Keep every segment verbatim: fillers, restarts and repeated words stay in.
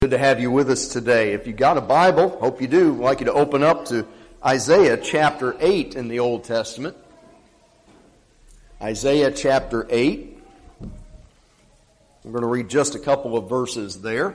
Good to have you with us today. If you got a Bible, hope you do, I'd like you to open up to Isaiah chapter eight in the Old Testament. Isaiah chapter eight. I'm going to read just a couple of verses there.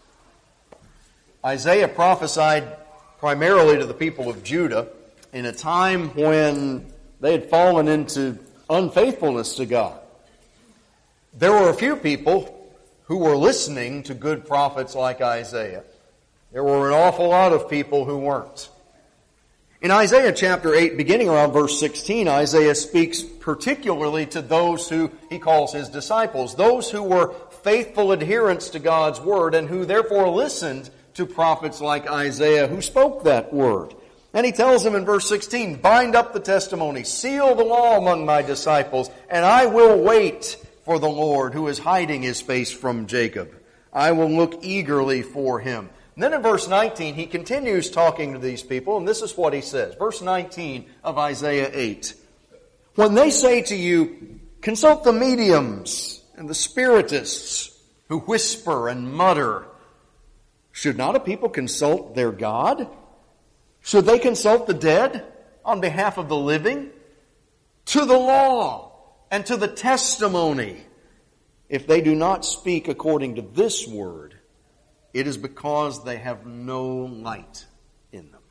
Isaiah prophesied primarily to the people of Judah in a time when they had fallen into unfaithfulness to God. There were a few people who were listening to good prophets like Isaiah. There were an awful lot of people who weren't. In Isaiah chapter eight, beginning around verse sixteen, Isaiah speaks particularly to those who he calls his disciples, those who were faithful adherents to God's word and who therefore listened to prophets like Isaiah who spoke that word. And he tells them in verse sixteen, "Bind up the testimony, seal the law among my disciples, and I will wait for the Lord who is hiding his face from Jacob. I will look eagerly for him." And then in verse nineteen, he continues talking to these people, and this is what he says. Verse nineteen of Isaiah eight. "When they say to you, consult the mediums and the spiritists who whisper and mutter, should not a people consult their God? Should they consult the dead on behalf of the living? To the law and to the testimony, if they do not speak according to this word, it is because they have no light in them."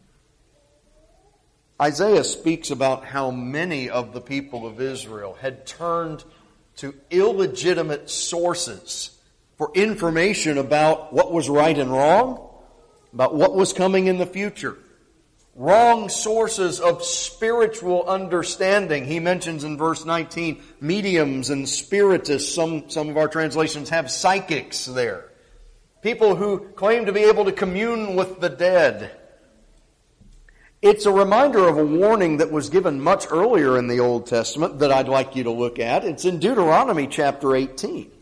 Isaiah speaks about how many of the people of Israel had turned to illegitimate sources for information about what was right and wrong, about what was coming in the future. Wrong sources of spiritual understanding. He mentions in verse nineteen, mediums and spiritists. Some, some of our translations have psychics there. People who claim to be able to commune with the dead. It's a reminder of a warning that was given much earlier in the Old Testament that I'd like you to look at. It's in Deuteronomy chapter eighteen.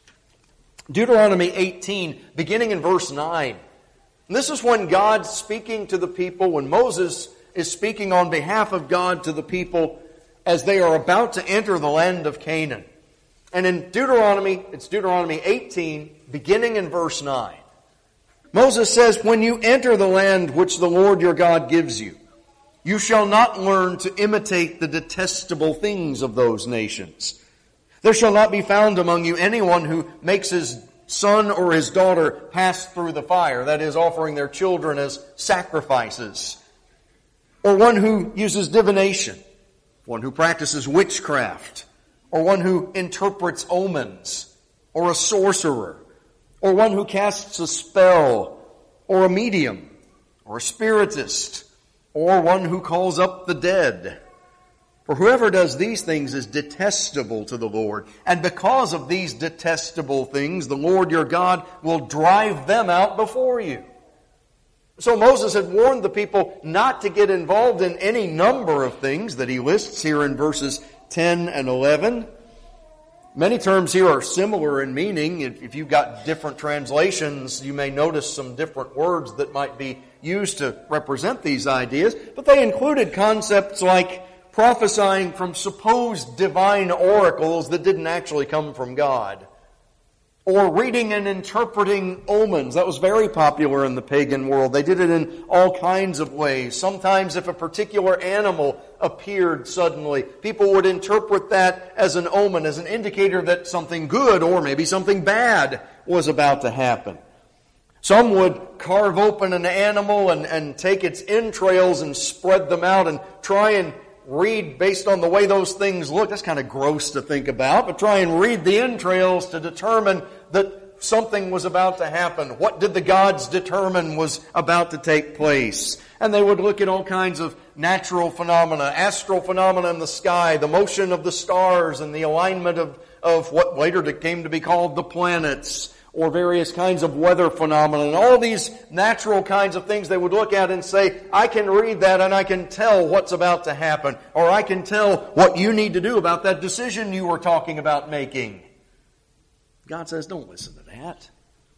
Deuteronomy eighteen, beginning in verse nine. And this is when God's speaking to the people, when Moses is speaking on behalf of God to the people as they are about to enter the land of Canaan. And in Deuteronomy, it's Deuteronomy eighteen, beginning in verse nine. Moses says, "When you enter the land which the Lord your God gives you, you shall not learn to imitate the detestable things of those nations. There shall not be found among you anyone who makes his son or his daughter pass through the fire," that is, offering their children as sacrifices, "or one who uses divination, one who practices witchcraft, or one who interprets omens, or a sorcerer, or one who casts a spell, or a medium, or a spiritist, or one who calls up the dead. For whoever does these things is detestable to the Lord. And because of these detestable things, the Lord your God will drive them out before you." So Moses had warned the people not to get involved in any number of things that he lists here in verses ten and eleven. Many terms here are similar in meaning. If you've got different translations, you may notice some different words that might be used to represent these ideas. But they included concepts like prophesying from supposed divine oracles that didn't actually come from God. Or reading and interpreting omens. That was very popular in the pagan world. They did it in all kinds of ways. Sometimes if a particular animal appeared suddenly, people would interpret that as an omen, as an indicator that something good or maybe something bad was about to happen. Some would carve open an animal and, and take its entrails and spread them out and try and read based on the way those things look. That's kind of gross to think about, but try and read the entrails to determine that something was about to happen. What did the gods determine was about to take place? And they would look at all kinds of natural phenomena, astral phenomena in the sky, the motion of the stars and the alignment of, of what later came to be called the planets, or various kinds of weather phenomena, and all these natural kinds of things they would look at and say, "I can read that and I can tell what's about to happen," or "I can tell what you need to do about that decision you were talking about making." God says, don't listen to that.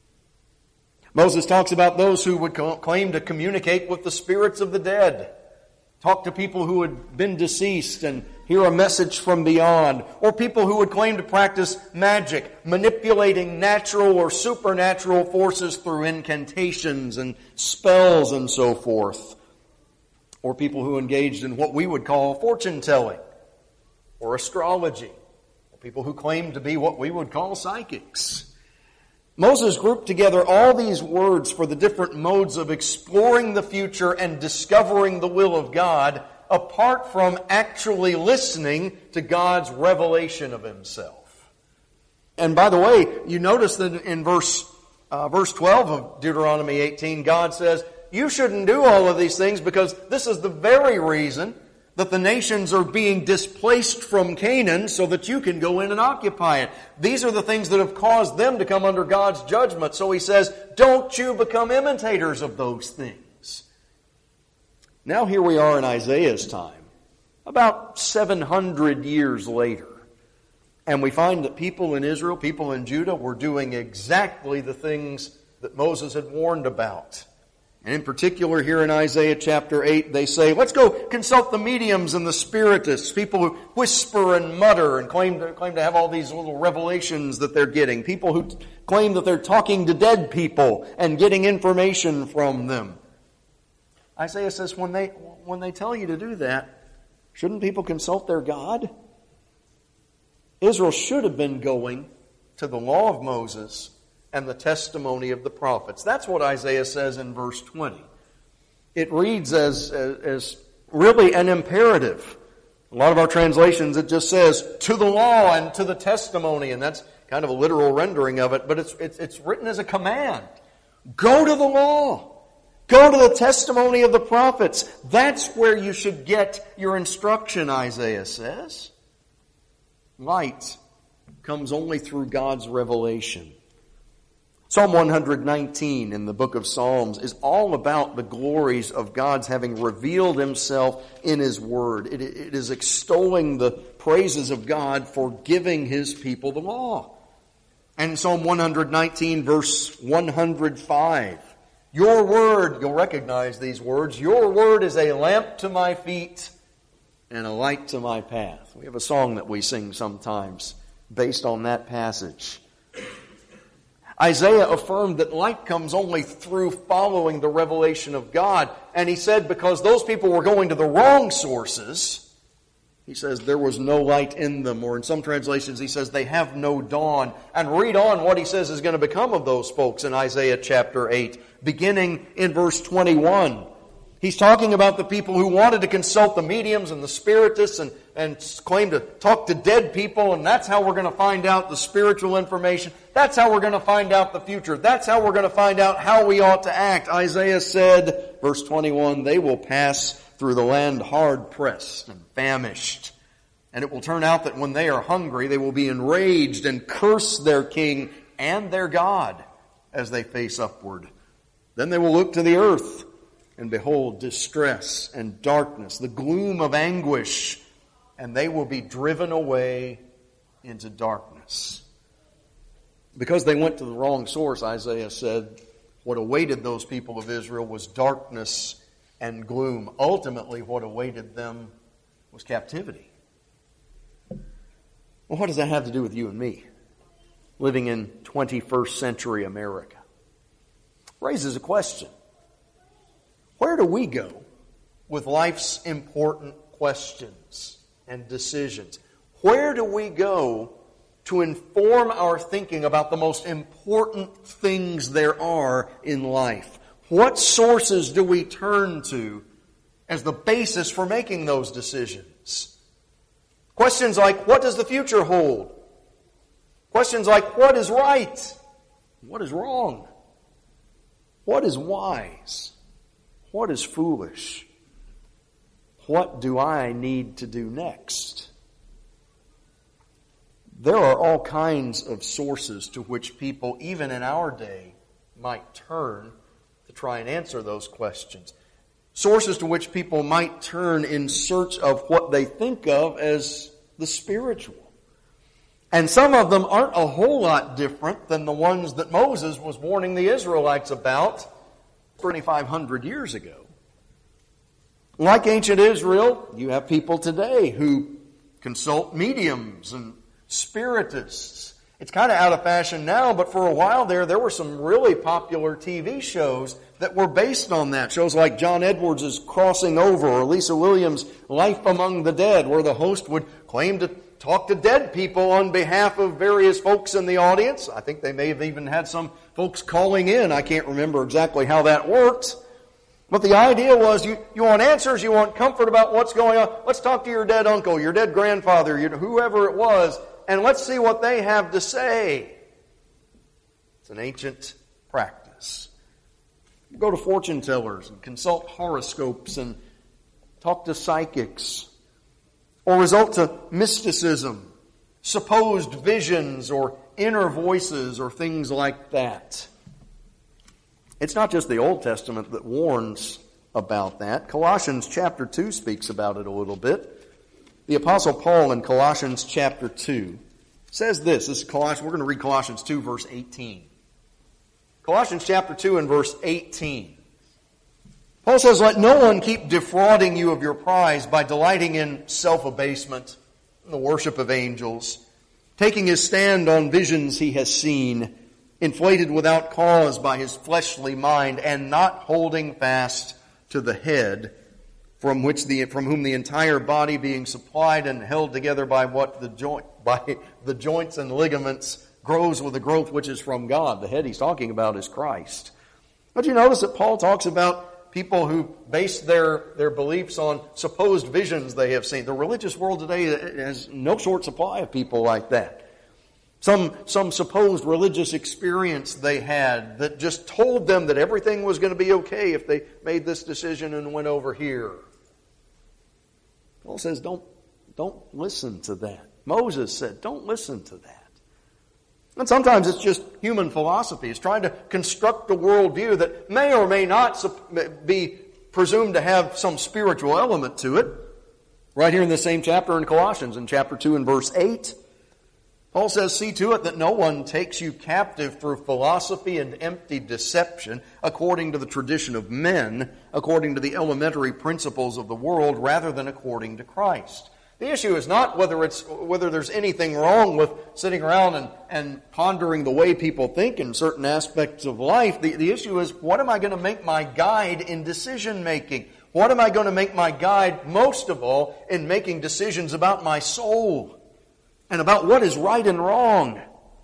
Moses talks about those who would claim to communicate with the spirits of the dead. Talk to people who had been deceased and hear a message from beyond, or people who would claim to practice magic, manipulating natural or supernatural forces through incantations and spells and so forth, or people who engaged in what we would call fortune-telling or astrology, or people who claimed to be what we would call psychics. Moses grouped together all these words for the different modes of exploring the future and discovering the will of God, apart from actually listening to God's revelation of Himself. And by the way, you notice that in verse uh, verse twelve of Deuteronomy eighteen, God says, you shouldn't do all of these things because this is the very reason that the nations are being displaced from Canaan so that you can go in and occupy it. These are the things that have caused them to come under God's judgment. So He says, don't you become imitators of those things. Now here we are in Isaiah's time, about seven hundred years later, and we find that people in Israel, people in Judah, were doing exactly the things that Moses had warned about. And in particular here in Isaiah chapter eight, they say, let's go consult the mediums and the spiritists, people who whisper and mutter and claim to, claim to have all these little revelations that they're getting, people who claim that they're talking to dead people and getting information from them. Isaiah says, when they when they tell you to do that, shouldn't people consult their God? Israel should have been going to the law of Moses and the testimony of the prophets. That's what Isaiah says in verse twenty. It reads as, as, as really an imperative. A lot of our translations, it just says, to the law and to the testimony, and that's kind of a literal rendering of it, but it's, it's, it's written as a command. Go to the law. Go to the testimony of the prophets. That's where you should get your instruction, Isaiah says. Light comes only through God's revelation. Psalm one nineteen in the book of Psalms is all about the glories of God's having revealed Himself in His Word. It, it is extolling the praises of God for giving His people the law. And Psalm one nineteen verse one hundred five. Your word, you'll recognize these words, your word is a lamp to my feet and a light to my path. We have a song that we sing sometimes based on that passage. Isaiah affirmed that light comes only through following the revelation of God. And he said because those people were going to the wrong sources, he says there was no light in them. Or in some translations he says they have no dawn. And read on what he says is going to become of those folks in Isaiah chapter eight, beginning in verse twenty-one. He's talking about the people who wanted to consult the mediums and the spiritists and, and claim to talk to dead people, and that's how we're going to find out the spiritual information. That's how we're going to find out the future. That's how we're going to find out how we ought to act. Isaiah said, verse twenty-one, they will pass through the land hard-pressed and famished. And it will turn out that when they are hungry, they will be enraged and curse their king and their God as they face upward. Then they will look to the earth and behold distress and darkness, the gloom of anguish, and they will be driven away into darkness. Because they went to the wrong source, Isaiah said, what awaited those people of Israel was darkness and gloom. Ultimately, what awaited them was captivity. Well, what does that have to do with you and me, living in twenty-first century America? Raises a question. Where do we go with life's important questions and decisions? Where do we go to inform our thinking about the most important things there are in life? What sources do we turn to as the basis for making those decisions? Questions like, what does the future hold? Questions like, what is right? What is wrong? What is wise? What is foolish? What do I need to do next? There are all kinds of sources to which people, even in our day, might turn to try and answer those questions. Sources to which people might turn in search of what they think of as the spiritual. And some of them aren't a whole lot different than the ones that Moses was warning the Israelites about twenty-five hundred years ago. Like ancient Israel, you have people today who consult mediums and spiritists. It's kind of out of fashion now, but for a while there, there were some really popular T V shows that were based on that. Shows like John Edwards' Crossing Over or Lisa Williams' Life Among the Dead, where the host would claim to talk to dead people on behalf of various folks in the audience. I think they may have even had some folks calling in. I can't remember exactly how that worked. But the idea was you, you want answers, you want comfort about what's going on. Let's talk to your dead uncle, your dead grandfather, your, whoever it was, and let's see what they have to say. It's an ancient practice. You go to fortune tellers and consult horoscopes and talk to psychics, or resort to mysticism, supposed visions or inner voices or things like that. It's not just the Old Testament that warns about that. Colossians chapter two speaks about it a little bit. The Apostle Paul in Colossians chapter two says this. This is Colossians. We're going to read Colossians two, verse eighteen. Colossians chapter two and verse eighteen. Paul says, "Let no one keep defrauding you of your prize by delighting in self-abasement, the worship of angels, taking his stand on visions he has seen, inflated without cause by his fleshly mind, and not holding fast to the head, from which the from whom the entire body, being supplied and held together by what the joint by the joints and ligaments, grows with a growth which is from God." The head he's talking about is Christ. But you notice that Paul talks about people who base their, their beliefs on supposed visions they have seen. The religious world today has no short supply of people like that. Some, some supposed religious experience they had that just told them that everything was going to be okay if they made this decision and went over here. Paul says, don't, don't listen to that. Moses said, don't listen to that. And sometimes it's just human philosophy. It's trying to construct a worldview that may or may not be presumed to have some spiritual element to it. Right here in the same chapter in Colossians, in chapter two and verse eight, Paul says, "See to it that no one takes you captive through philosophy and empty deception, according to the tradition of men, according to the elementary principles of the world, rather than according to Christ." The issue is not whether it's whether there's anything wrong with sitting around and, and pondering the way people think in certain aspects of life. The, the issue is, what am I going to make my guide in decision making? What am I going to make my guide, most of all, in making decisions about my soul and about what is right and wrong?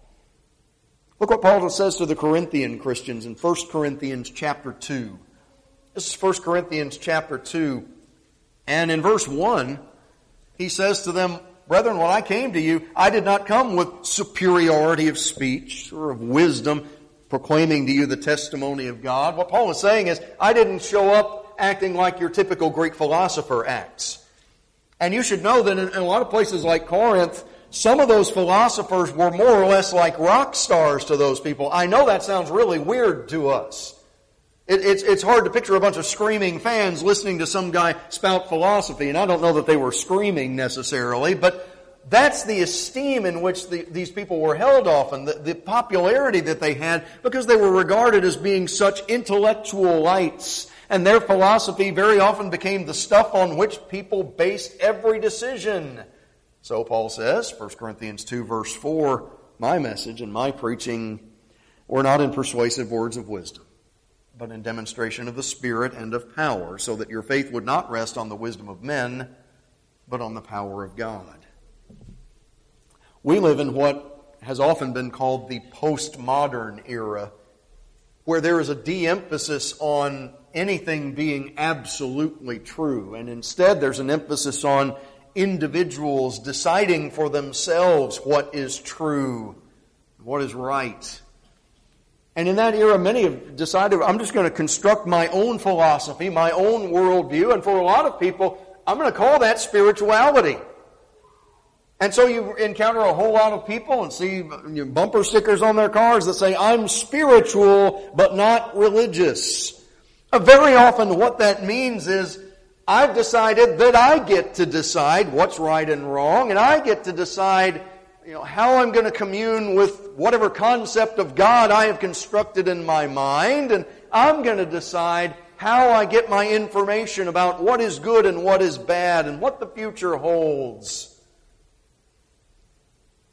Look what Paul says to the Corinthian Christians in First Corinthians chapter two. This is First Corinthians chapter two, and in verse one, he says to them, "Brethren, when I came to you, I did not come with superiority of speech or of wisdom, proclaiming to you the testimony of God." What Paul is saying is, I didn't show up acting like your typical Greek philosopher acts. And you should know that in, in a lot of places like Corinth, some of those philosophers were more or less like rock stars to those people. I know that sounds really weird to us. It, it's, it's hard to picture a bunch of screaming fans listening to some guy spout philosophy, and I don't know that they were screaming necessarily, but that's the esteem in which the, these people were held often, the, the popularity that they had, because they were regarded as being such intellectual lights, and their philosophy very often became the stuff on which people based every decision. So Paul says, First Corinthians two verse four, "My message and my preaching were not in persuasive words of wisdom, but in demonstration of the Spirit and of power, so that your faith would not rest on the wisdom of men, but on the power of God." We live in what has often been called the postmodern era, where there is a de-emphasis on anything being absolutely true, and instead there's an emphasis on individuals deciding for themselves what is true, what is right. And in that era, many have decided, I'm just going to construct my own philosophy, my own worldview, and for a lot of people, I'm going to call that spirituality. And so you encounter a whole lot of people and see bumper stickers on their cars that say, "I'm spiritual, but not religious." Uh, very often what that means is, I've decided that I get to decide what's right and wrong, and I get to decide, you know, how I'm going to commune with whatever concept of God I have constructed in my mind, and I'm going to decide how I get my information about what is good and what is bad and what the future holds.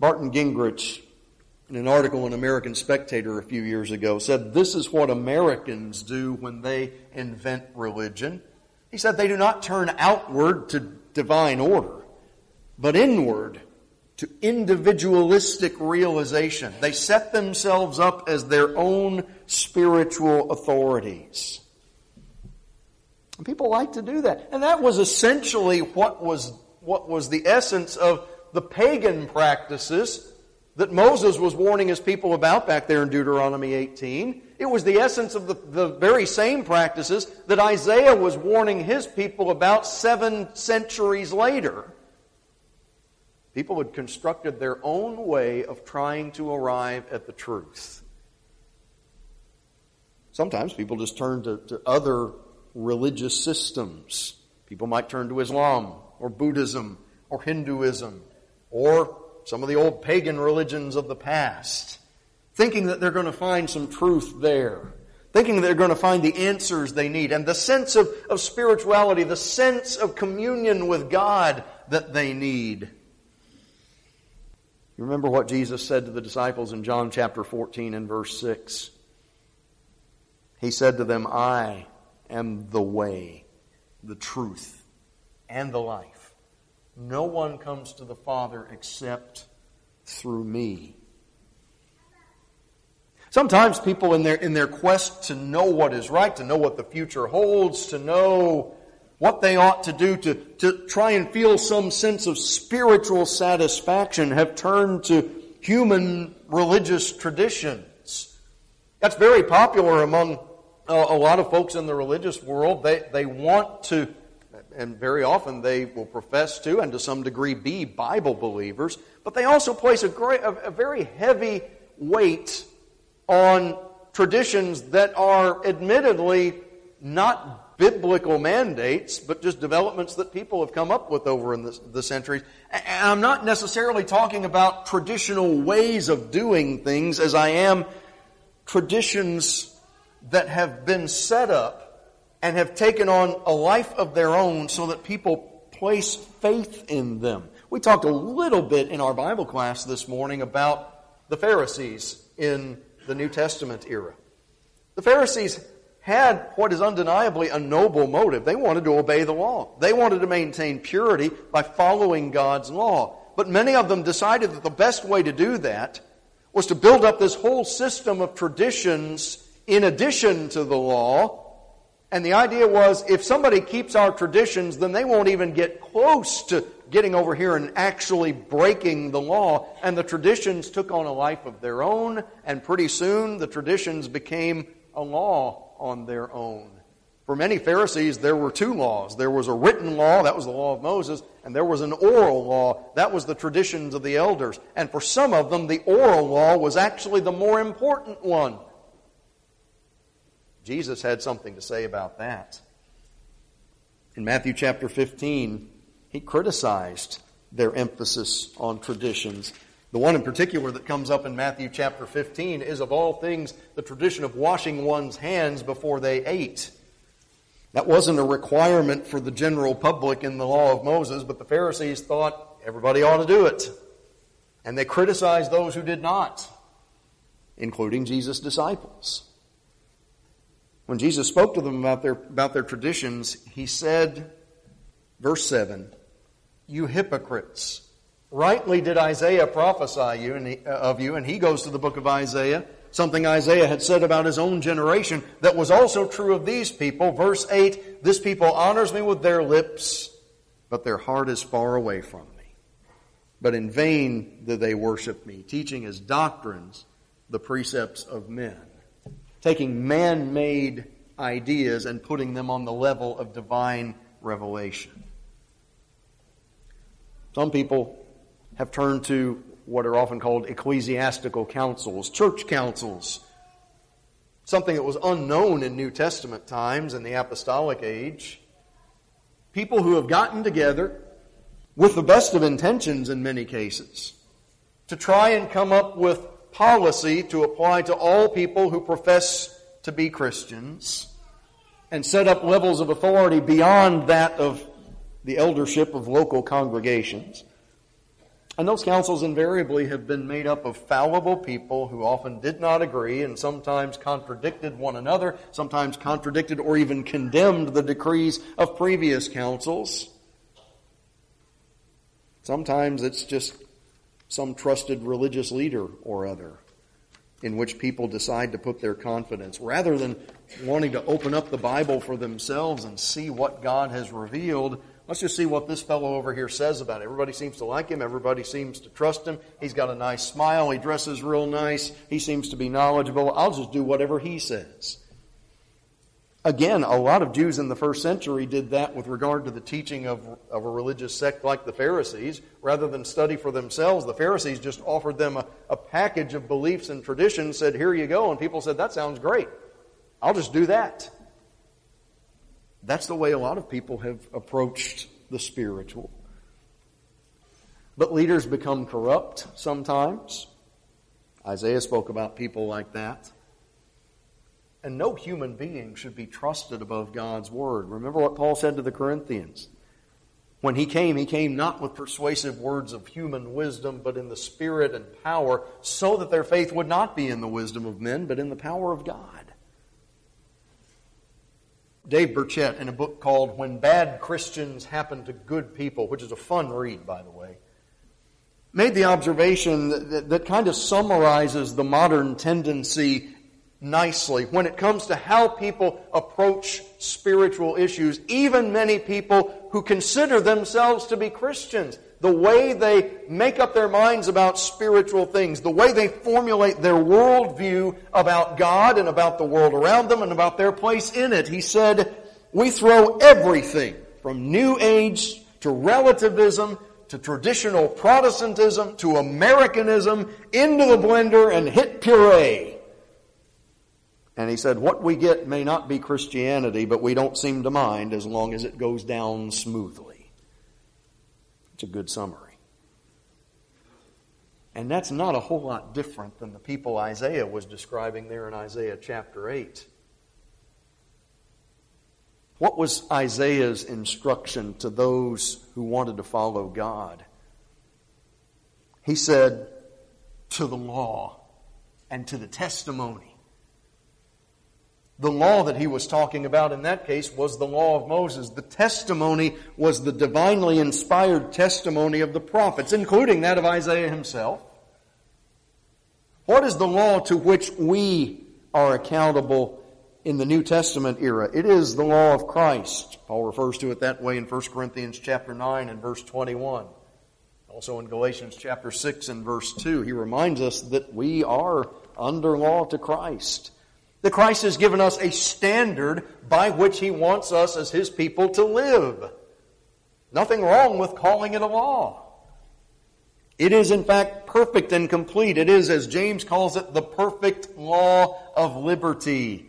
Barton Gingrich, in an article in American Spectator a few years ago, said this is what Americans do when they invent religion. He said they do not turn outward to divine order, but inward to individualistic realization. They set themselves up as their own spiritual authorities. And people like to do that. And that was essentially what was, what was the essence of the pagan practices that Moses was warning his people about back there in Deuteronomy eighteen. It was the essence of the, the very same practices that Isaiah was warning his people about seven centuries later. People had constructed their own way of trying to arrive at the truth. Sometimes people just turn to, to other religious systems. People might turn to Islam or Buddhism or Hinduism or some of the old pagan religions of the past, thinking that they're going to find some truth there, thinking that they're going to find the answers they need, and the sense of, of spirituality, the sense of communion with God that they need. You remember what Jesus said to the disciples in John chapter fourteen and verse six? He said to them, I am the way, the truth, and the life. No one comes to the Father except through me. Sometimes people in their, in their quest to know what is right, to know what the future holds, to know what they ought to do, to, to try and feel some sense of spiritual satisfaction, have turned to human religious traditions. That's very popular among a, a lot of folks in the religious world. They, they want to, and very often they will profess to, and to some degree be Bible believers, but they also place a, great, a, a very heavy weight on traditions that are admittedly not biblical mandates, but just developments that people have come up with over in the, the centuries. And I'm not necessarily talking about traditional ways of doing things as I am traditions that have been set up and have taken on a life of their own so that people place faith in them. We talked a little bit in our Bible class this morning about the Pharisees in the New Testament era. The Pharisees had what is undeniably a noble motive. They wanted to obey the law. They wanted to maintain purity by following God's law. But many of them decided that the best way to do that was to build up this whole system of traditions in addition to the law. And the idea was, if somebody keeps our traditions, then they won't even get close to getting over here and actually breaking the law. And the traditions took on a life of their own, and pretty soon the traditions became a law on their own. For many Pharisees, there were two laws. There was a written law, that was the law of Moses, and there was an oral law, that was the traditions of the elders. And for some of them, the oral law was actually the more important one. Jesus had something to say about that. In Matthew chapter fifteen, he criticized their emphasis on traditions. The one in particular that comes up in Matthew chapter fifteen is, of all things, the tradition of washing one's hands before they ate. That wasn't a requirement for the general public in the law of Moses, but the Pharisees thought everybody ought to do it. And they criticized those who did not, including Jesus' disciples. When Jesus spoke to them about their, about their traditions, he said, verse seven, "You hypocrites, rightly did Isaiah prophesy you and he, uh, of you," and he goes to the book of Isaiah, something Isaiah had said about his own generation that was also true of these people. Verse eight, "This people honors me with their lips, but their heart is far away from me. But in vain do they worship me, teaching as doctrines the precepts of men." Taking man-made ideas and putting them on the level of divine revelation. Some people have turned to what are often called ecclesiastical councils, church councils. Something that was unknown in New Testament times in the apostolic age. People who have gotten together with the best of intentions in many cases to try and come up with policy to apply to all people who profess to be Christians and set up levels of authority beyond that of the eldership of local congregations And those councils invariably have been made up of fallible people who often did not agree and sometimes contradicted one another, sometimes contradicted or even condemned the decrees of previous councils. Sometimes it's just some trusted religious leader or other in which people decide to put their confidence. Rather than wanting to open up the Bible for themselves and see what God has revealed, let's just see what this fellow over here says about it. Everybody seems to like him. Everybody seems to trust him. He's got a nice smile. He dresses real nice. He seems to be knowledgeable. I'll just do whatever he says. Again, a lot of Jews in the first century did that with regard to the teaching of, of a religious sect like the Pharisees. Rather than study for themselves, the Pharisees just offered them a, a package of beliefs and traditions, said, here you go. And people said, that sounds great. I'll just do that. That's the way a lot of people have approached the spiritual. But leaders become corrupt sometimes. Isaiah spoke about people like that. And no human being should be trusted above God's word. Remember what Paul said to the Corinthians. When he came, he came not with persuasive words of human wisdom, but in the spirit and power, so that their faith would not be in the wisdom of men, but in the power of God. Dave Burchett, in a book called When Bad Christians Happen to Good People, which is a fun read, by the way, made the observation that, that, that kind of summarizes the modern tendency nicely when it comes to how people approach spiritual issues, even many people who consider themselves to be Christians. The way they make up their minds about spiritual things, the way they formulate their worldview about God and about the world around them and about their place in it. He said, we throw everything from New Age to relativism to traditional Protestantism to Americanism into the blender and hit puree. And he said, what we get may not be Christianity, but we don't seem to mind as long as it goes down smoothly. It's a good summary. And that's not a whole lot different than the people Isaiah was describing there in Isaiah chapter eight. What was Isaiah's instruction to those who wanted to follow God? He said, to the law and to the testimony. The law that he was talking about in that case was the law of Moses. The testimony was the divinely inspired testimony of the prophets, including that of Isaiah himself. What is the law to which we are accountable in the New Testament era? It is the law of Christ. Paul refers to it that way in First Corinthians chapter nine and verse twenty-one. Also in Galatians chapter six and verse two, he reminds us that we are under law to Christ. That Christ has given us a standard by which He wants us as His people to live. Nothing wrong with calling it a law. It is in fact perfect and complete. It is, as James calls it, the perfect law of liberty.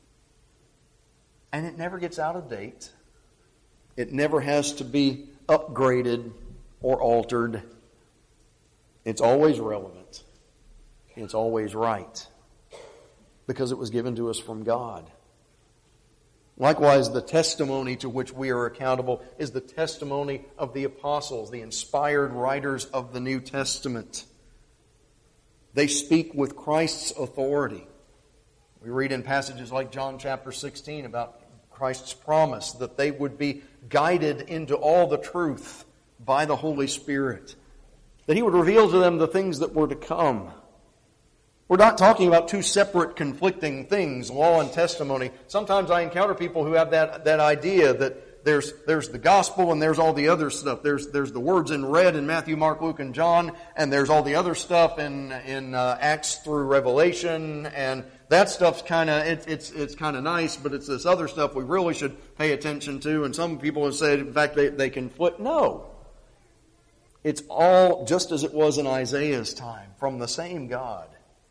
And it never gets out of date. It never has to be upgraded or altered. It's always relevant. It's always right. Because it was given to us from God. Likewise, the testimony to which we are accountable is the testimony of the apostles, the inspired writers of the New Testament. They speak with Christ's authority. We read in passages like John chapter sixteen about Christ's promise that they would be guided into all the truth by the Holy Spirit. That He would reveal to them the things that were to come. We're not talking about two separate conflicting things, law and testimony. Sometimes I encounter people who have that, that idea that there's there's the gospel and there's all the other stuff. There's there's the words in red in Matthew, Mark, Luke, and John, and there's all the other stuff in in uh, Acts through Revelation, and that stuff's kind of it's it's it's kind of nice, but it's this other stuff we really should pay attention to. And some people have said, in fact, they they conflict. No, it's all just as it was in Isaiah's time, from the same God.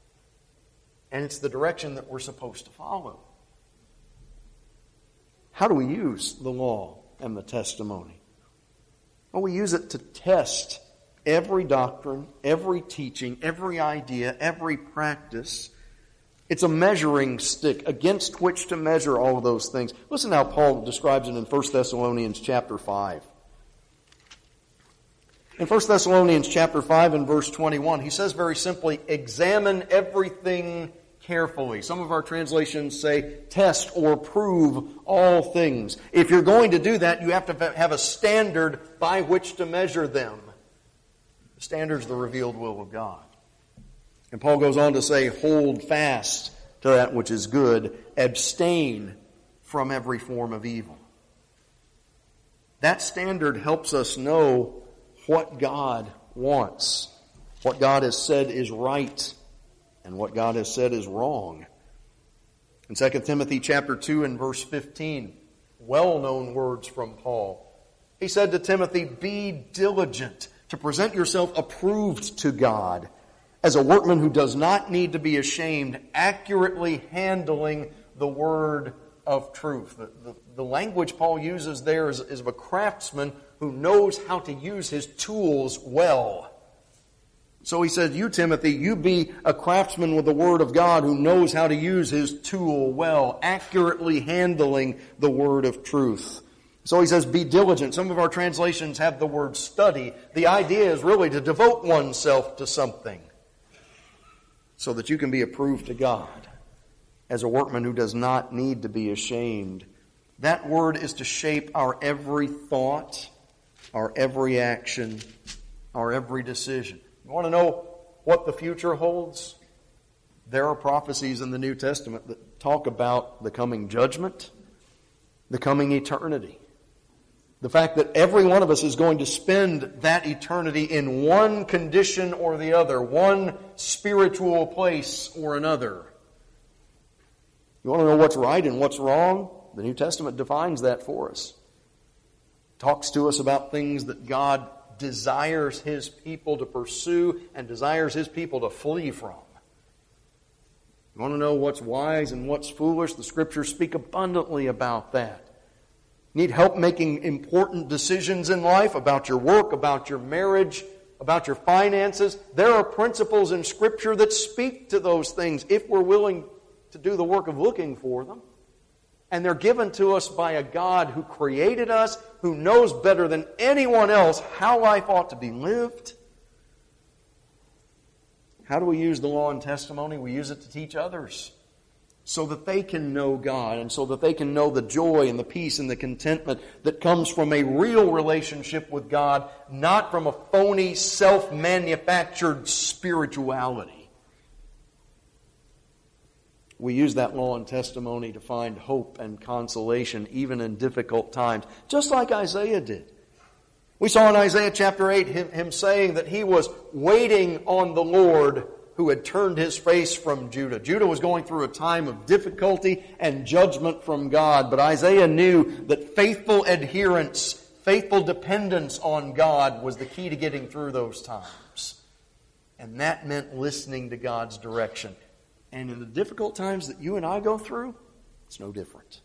And it's the direction that we're supposed to follow. How do we use the law and the testimony? Well, we use it to test every doctrine, every teaching, every idea, every practice. It's a measuring stick against which to measure all of those things. Listen how Paul describes it in First Thessalonians chapter five. In First Thessalonians chapter five and verse twenty-one, he says very simply, examine everything carefully. Some of our translations say test or prove all things. If you're going to do that, you have to have a standard by which to measure them. The standard is the revealed will of God. And Paul goes on to say, hold fast to that which is good, abstain from every form of evil. That standard helps us know what God wants, what God has said is right, and what God has said is wrong. In Second Timothy chapter two and verse fifteen, well-known words from Paul. He said to Timothy, be diligent to present yourself approved to God as a workman who does not need to be ashamed, accurately handling the word of truth. The, the, the language Paul uses there is, is of a craftsman who knows how to use his tools well. So he said, you, Timothy, you be a craftsman with the Word of God who knows how to use his tool well, accurately handling the word of truth. So he says, be diligent. Some of our translations have the word study. The idea is really to devote oneself to something so that you can be approved to God as a workman who does not need to be ashamed. That word is to shape our every thought, our every action, our every decision. You want to know what the future holds? There are prophecies in the New Testament that talk about the coming judgment, the coming eternity. The fact that every one of us is going to spend that eternity in one condition or the other, one spiritual place or another. You want to know what's right and what's wrong? The New Testament defines that for us. Talks to us about things that God desires His people to pursue and desires His people to flee from. You want to know what's wise and what's foolish? The Scriptures speak abundantly about that. Need help making important decisions in life about your work, about your marriage, about your finances? There are principles in Scripture that speak to those things if we're willing to do the work of looking for them. And they're given to us by a God who created us, who knows better than anyone else how life ought to be lived. How do we use the law and testimony? We use it to teach others so that they can know God and so that they can know the joy and the peace and the contentment that comes from a real relationship with God, not from a phony, self-manufactured spirituality. We use that law and testimony to find hope and consolation even in difficult times, just like Isaiah did. We saw in Isaiah chapter eight him, him saying that he was waiting on the Lord who had turned His face from Judah. Judah was going through a time of difficulty and judgment from God, but Isaiah knew that faithful adherence, faithful dependence on God was the key to getting through those times. And that meant listening to God's direction. And in the difficult times that you and I go through, it's no different.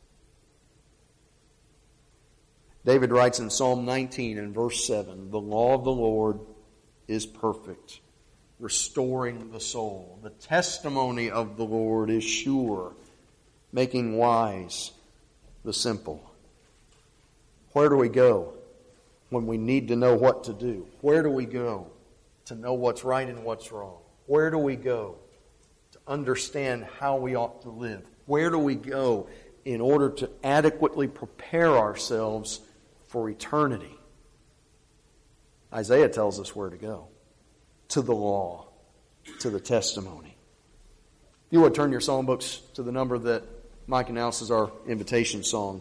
David writes in Psalm nineteen and verse seven, the law of the Lord is perfect, restoring the soul. The testimony of the Lord is sure, making wise the simple. Where do we go when we need to know what to do? Where do we go to know what's right and what's wrong? Where do we go to understand how we ought to live? Where do we go in order to adequately prepare ourselves for eternity? Isaiah tells us where to go. To the law, to the testimony. If you would turn your songbooks to the number that Mike announces our invitation song.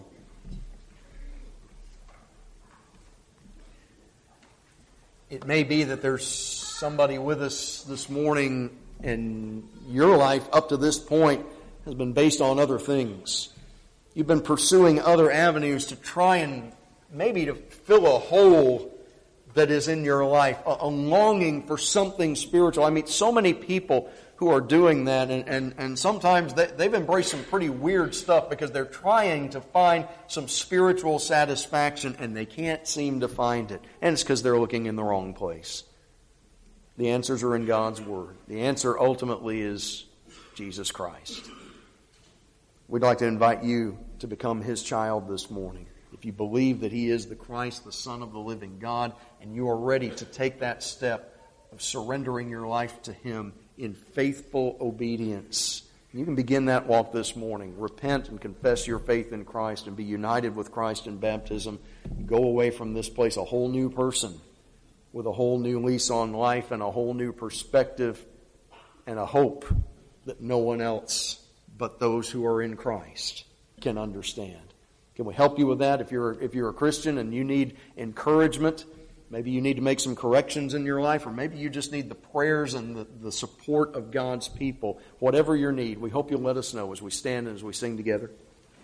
It may be that there's somebody with us this morning and your life up to this point has been based on other things. You've been pursuing other avenues to try and maybe to fill a hole that is in your life, a, a longing for something spiritual. I meet so many people who are doing that, and, and, and sometimes they, they've embraced some pretty weird stuff because they're trying to find some spiritual satisfaction and they can't seem to find it. And it's because they're looking in the wrong place. The answers are in God's Word. The answer ultimately is Jesus Christ. We'd like to invite you to become His child this morning. If if you believe that He is the Christ, the Son of the living God, and you are ready to take that step of surrendering your life to Him in faithful obedience. You can begin that walk this morning. Repent and confess your faith in Christ and be united with Christ in baptism. Go away from this place a whole new person with a whole new lease on life and a whole new perspective and a hope that no one else but those who are in Christ can understand. Can we help you with that? If you're if you're a Christian and you need encouragement, maybe you need to make some corrections in your life, or maybe you just need the prayers and the, the support of God's people. Whatever your need, we hope you'll let us know as we stand and as we sing together.